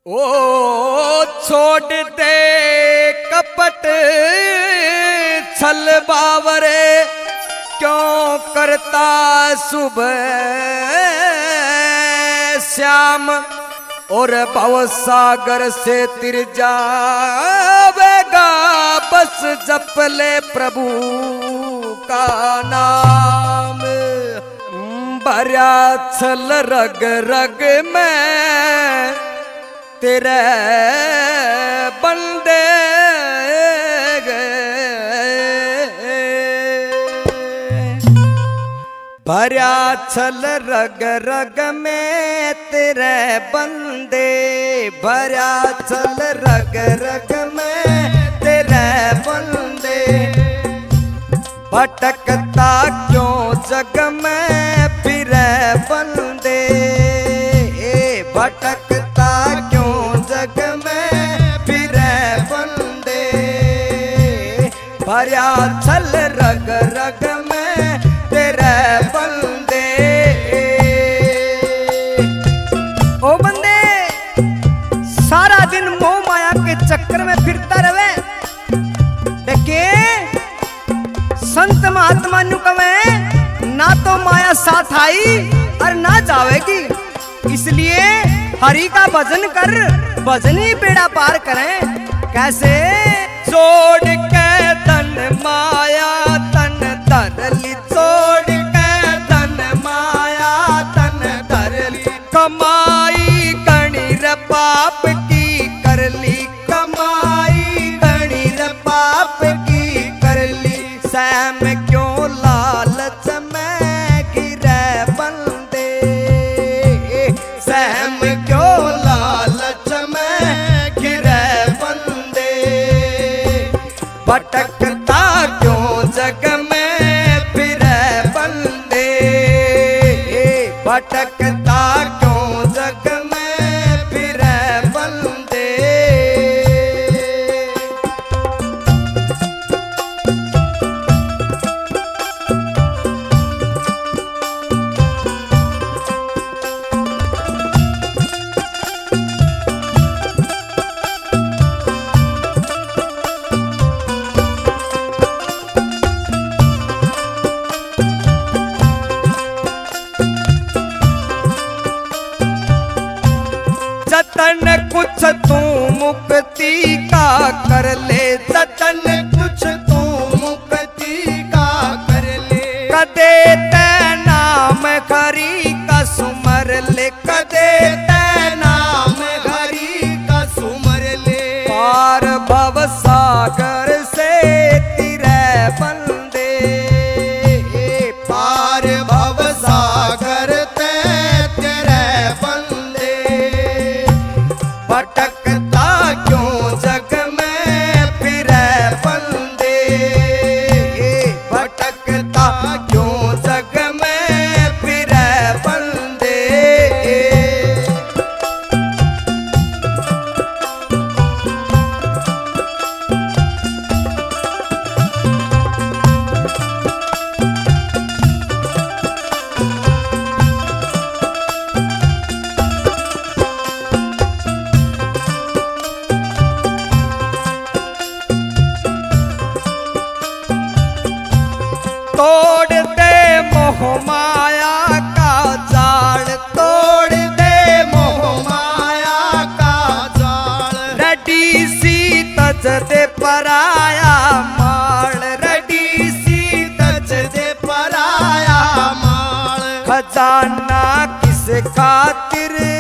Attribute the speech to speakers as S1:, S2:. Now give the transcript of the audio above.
S1: ओ छोड़ दे कपट छल बावरे, क्यों करता सुबह श्याम। और भव सागर से तिर जावेगा, बस जप ले प्रभु का नाम। भरा छल रग रग में तेरे बंदे भरा छल रग रग में तेरे बंदे, भरा छल रग रग में तेरे बंदे। भटकता क्यों जग में फिरे बंदे, भटकता क्यों जग में फिरे बंदे। भरा छल रग रग में तेरे बंदे। ओ बंदे सारा दिन मोह माया के चक्कर में फिरता रहे, लेकिन संत महात्मा नु कवे ना तो माया साथ आई और ना जावेगी। इसलिए हरि का भजन कर, भजन ही बेड़ा पार करें। कैसे? छोड़ के तन माया तन धरली, छोड़ के तन माया तन धरली। कमाई गणिर पाप की कर ली, कमाई गणिर पाप की कर ली। सैम क्यों लालच में गिरे बंदे, सहम क्यों लालच में गिरे बंदे। भटकता क्यों जग में फिरे बंदे, भटकता क्यों जग में फिरे बंदे। जतन कुछ तू मुक्ति का कर ले, जतन कुछ तू मुक्ति का कर ले। कदे ते नाम हरि का सुमर ले, कदे ते नाम हरि का सुमर ले। पार भव सागर से तिरे बंदे, पार भव सागर ते तेरे बंदे। भटकता क्यों जग में फिरे बंदे, भटकता क्यों जग में फिरे बंदे। तोड़ दे मोह माया का जाल, तोड़ दे मोह माया का जाल। रडी सी तज दे पराया माल, रडी सी तज दे पराया माल। खजाना किस खातिर